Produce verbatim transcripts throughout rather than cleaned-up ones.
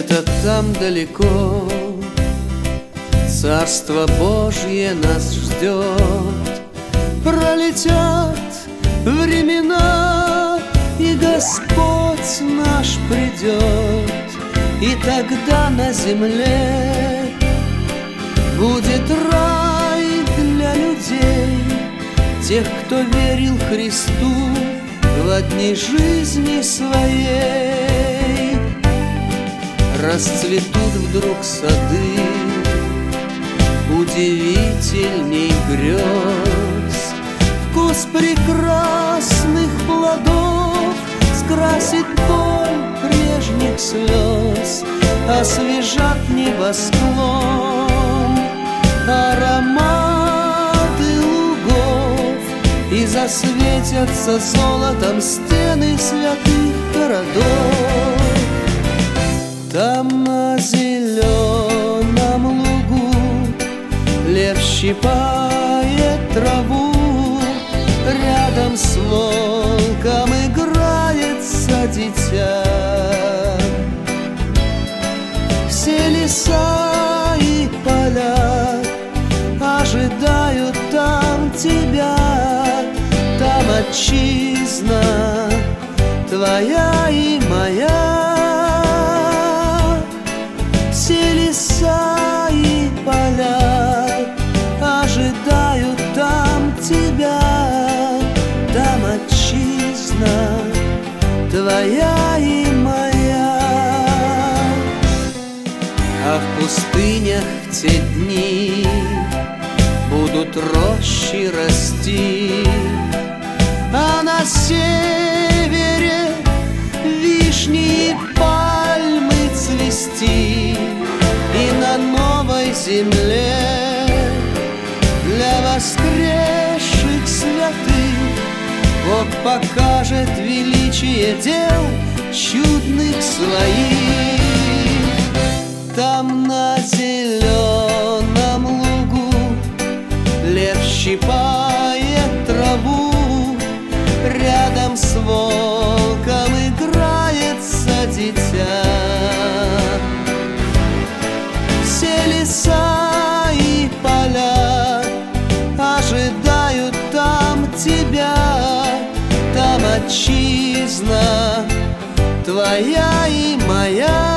Где-то там далеко Царство Божье нас ждет. Пролетят времена, и Господь наш придет, и тогда на земле будет рай для людей, тех, кто верил Христу в дни жизни своей. Расцветут вдруг сады удивительней грез, вкус прекрасных плодов скрасит боль прежних слез, освежат небосклон ароматы лугов, и засветятся золотом стены святых городов. Там на зеленом лугу лев щипает траву, рядом с волком играется дитя. Все леса и поля ожидают там тебя, там отчизна твоя и моя. Все леса и поля ожидают там тебя, там отчизна твоя и моя. А в пустынях в те дни будут рощи расти, а на севере вишни и пальмы цвести, и на новой земле для воскресших святых Бог покажет величие дел чудных своих. Там на зеленом лугу лев щипает траву, рядом с волком играется дитя. Все леса и поля ожидают там тебя, там отчизна твоя и моя.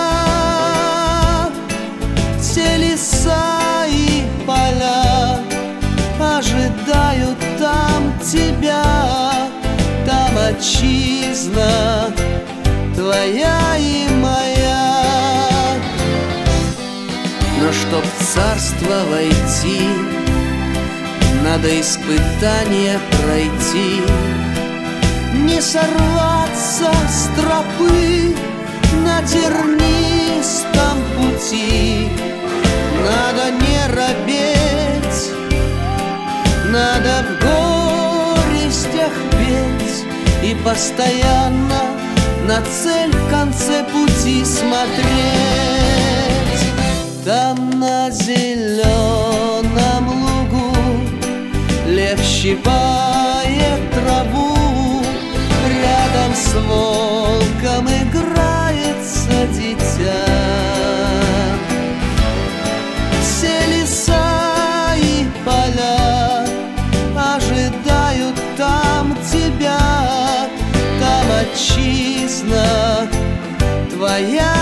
Все леса и поля ожидают там тебя, там отчизна твоя и моя. Но чтоб в царство войти, надо испытания пройти, не сорваться с тропы на тернистом пути. Надо не робеть, надо в горестях петь и постоянно на цель в конце пути смотреть. Там на зеленом лугу лев щипает траву, рядом с волком играется дитя. Все леса и поля ожидают там тебя, там отчизна твоя